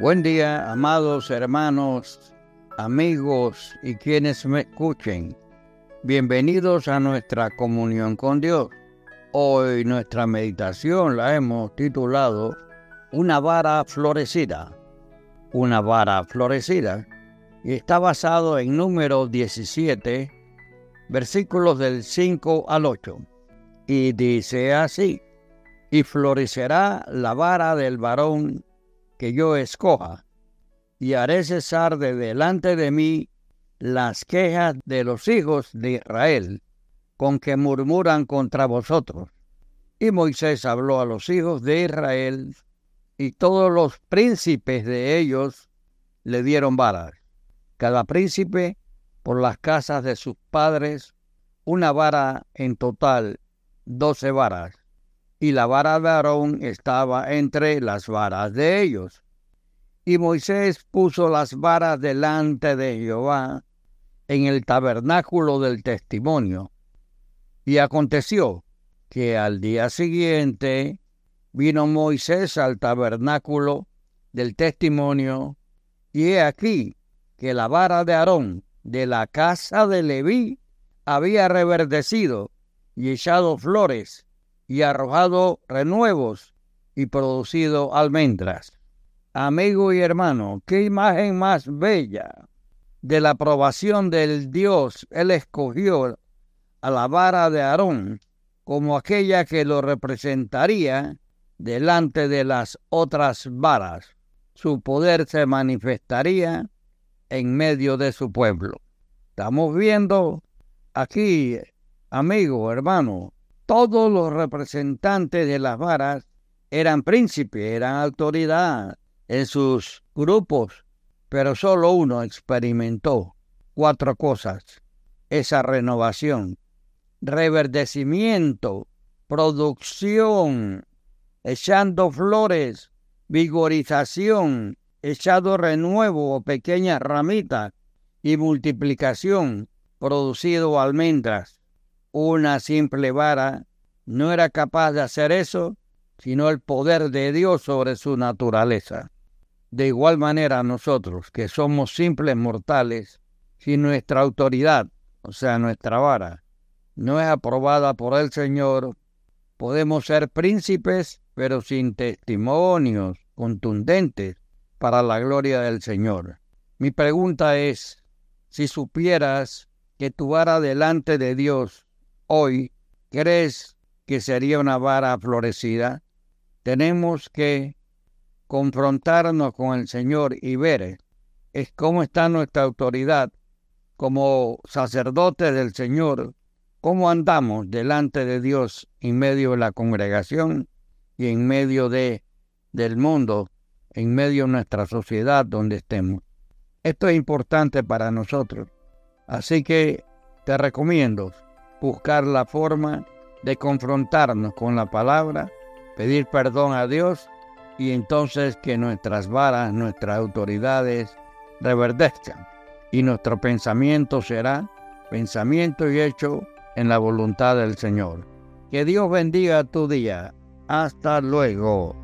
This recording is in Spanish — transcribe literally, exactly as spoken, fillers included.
Buen día, amados hermanos, amigos y quienes me escuchen. Bienvenidos a nuestra comunión con Dios. Hoy nuestra meditación la hemos titulado Una vara florecida. Una vara florecida. Y está basado en Números diecisiete, versículos del cinco al ocho. Y dice así: y florecerá la vara del varón que yo escoja, y haré cesar de delante de mí las quejas de los hijos de Israel, con que murmuran contra vosotros. Y Moisés habló a los hijos de Israel, y todos los príncipes de ellos le dieron varas, cada príncipe por las casas de sus padres, una vara en total, doce varas. Y la vara de Aarón estaba entre las varas de ellos. Y Moisés puso las varas delante de Jehová en el tabernáculo del testimonio. Y aconteció que al día siguiente vino Moisés al tabernáculo del testimonio, y he aquí que la vara de Aarón de la casa de Leví había reverdecido y echado flores, y arrojado renuevos, y producido almendras. Amigo y hermano, qué imagen más bella de la aprobación del Dios. Él escogió a la vara de Aarón como aquella que lo representaría delante de las otras varas. Su poder se manifestaría en medio de su pueblo. Estamos viendo aquí, amigo, hermano, todos los representantes de las varas eran príncipes, eran autoridad en sus grupos, pero solo uno experimentó cuatro cosas: esa renovación, reverdecimiento, producción, echando flores, vigorización, echado renuevo o pequeñas ramitas, y multiplicación, producido almendras. Una simple vara no era capaz de hacer eso, sino el poder de Dios sobre su naturaleza. De igual manera nosotros, que somos simples mortales, si nuestra autoridad, o sea, nuestra vara, no es aprobada por el Señor, podemos ser príncipes, pero sin testimonios contundentes para la gloria del Señor. Mi pregunta es, si supieras que tu vara delante de Dios hoy, ¿crees que sería una vara florecida? Tenemos que confrontarnos con el Señor y ver es cómo está nuestra autoridad como sacerdotes del Señor, cómo andamos delante de Dios en medio de la congregación y en medio de, del mundo, en medio de nuestra sociedad donde estemos. Esto es importante para nosotros. Así que te recomiendo buscar la forma de confrontarnos con la palabra, pedir perdón a Dios, y entonces que nuestras varas, nuestras autoridades reverdezcan, y nuestro pensamiento será pensamiento y hecho en la voluntad del Señor. Que Dios bendiga tu día. Hasta luego.